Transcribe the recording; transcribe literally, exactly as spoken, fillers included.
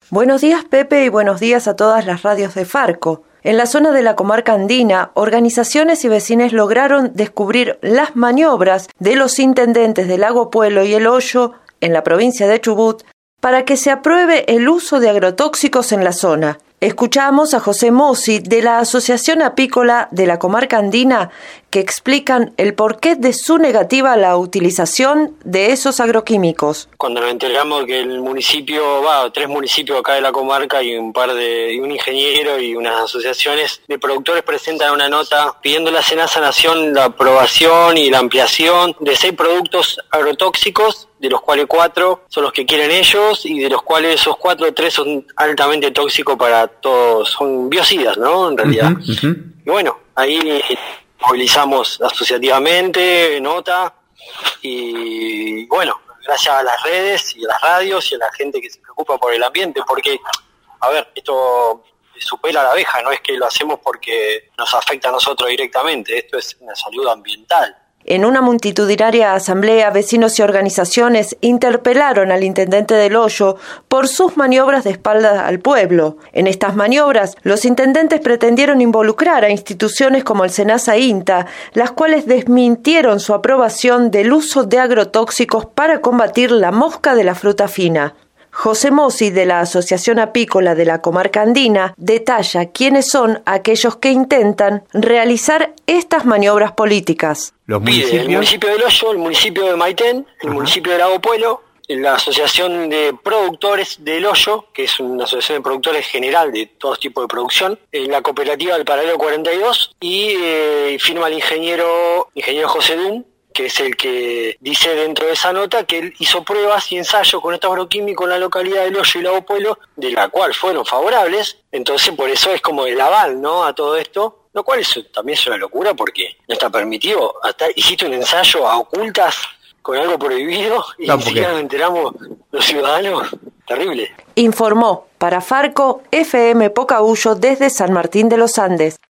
Buenos días, Pepe, y buenos días a todas las radios de Farco. En la zona de la comarca andina, organizaciones y vecinos lograron descubrir las maniobras de los intendentes de Lago Puelo y El Hoyo, en la provincia de Chubut, para que se apruebe el uso de agrotóxicos en la zona. Escuchamos a José Mossi de la Asociación Apícola de la Comarca Andina, que explican el porqué de su negativa a la utilización de esos agroquímicos. Cuando nos enteramos que el municipio, va, tres municipios acá de la comarca y un par de, y un ingeniero y unas asociaciones de productores presentan una nota pidiendo a SENASA Nación la aprobación y la ampliación de seis productos agrotóxicos, de los cuales cuatro son los que quieren ellos, y de los cuales esos cuatro, tres son altamente tóxicos para todos, son biocidas, ¿no? En realidad. Uh-huh, uh-huh. Y bueno, ahí movilizamos asociativamente, nota, y bueno, gracias a las redes y a las radios y a la gente que se preocupa por el ambiente, porque, a ver, esto supera a la abeja, no es que lo hacemos porque nos afecta a nosotros directamente, esto es una salud ambiental. En una multitudinaria asamblea, vecinos y organizaciones interpelaron al intendente del Hoyo por sus maniobras de espaldas al pueblo. En estas maniobras, los intendentes pretendieron involucrar a instituciones como el SENASA INTA, las cuales desmintieron su aprobación del uso de agrotóxicos para combatir la mosca de la fruta fina. José Mossi, de la Asociación Apícola de la Comarca Andina, detalla quiénes son aquellos que intentan realizar estas maniobras políticas. ¿Los municipios? El municipio del Hoyo, el municipio de Maitén, el Ajá. municipio de Lago Puelo, la Asociación de Productores del Hoyo, que es una asociación de productores general de todo tipo de producción, la cooperativa del Paralelo cuarenta y dos, y eh, firma el ingeniero, ingeniero José Dum, que es el que dice dentro de esa nota que él hizo pruebas y ensayos con estos agroquímicos en la localidad del Hoyo y Lago Puelo, de la cual fueron favorables. Entonces por eso es como el aval, ¿no?, a todo esto, lo cual es, también es una locura porque no está permitido. Hasta hiciste un ensayo a ocultas con algo prohibido y no, ni siquiera nos enteramos los ciudadanos. Terrible. Informó para Farco F M Pocahuyo desde San Martín de los Andes.